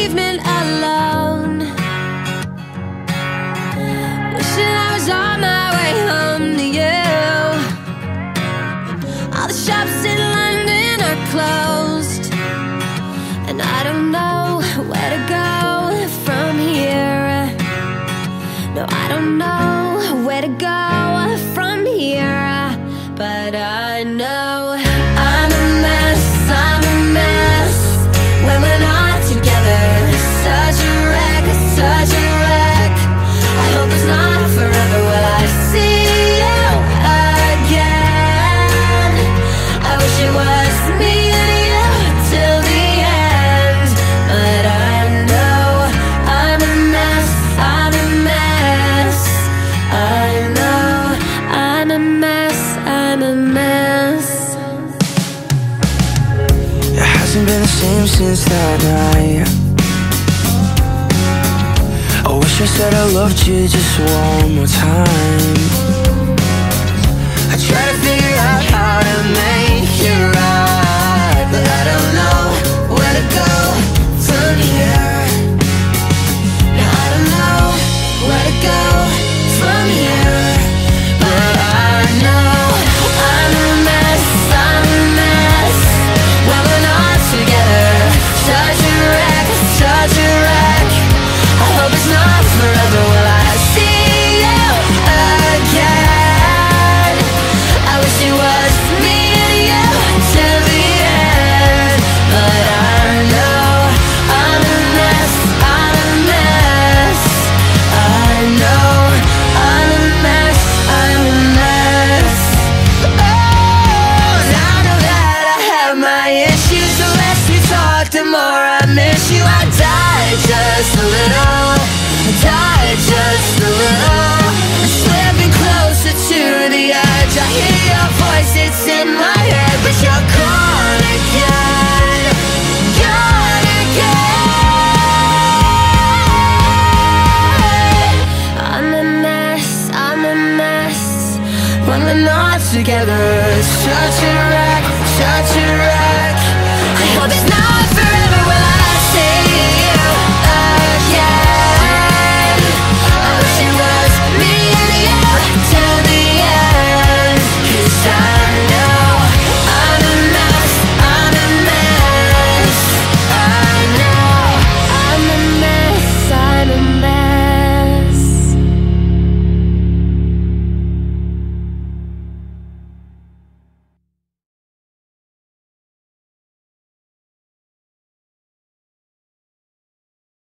evening alone, wishing I was on my way home to you. All the shops in London are closed, and I don't know where to go from here. No, I don't know where to go from here, but I know I'm a mess, I'm a mess when we're not together. Such a wreck, such a wreck. I hope it's not forever. Will I see you again? I wish it was me and you till the end, but I know I'm a mess, I'm a mess. I know I'm a mess, I'm a mess. It hasn't been the same since that night. I wish I said I loved you just one more time. I try to figure out how to make it right, but I don't know where to go from here. No, I don't know where to go from here, but I know I'm a mess, I'm a mess when we're not together. Such a wreck, such a wreck. I hope it's not forever. Will I see you again? I wish it was me and you till the end, but I know I'm a mess, I'm a mess. I know I'm a mess, I'm a mess. Oh, now that I have my issues, the less we talk, the more I miss you. I died just a little, I died just a little, slipping closer to the edge. I hear your voice, it's in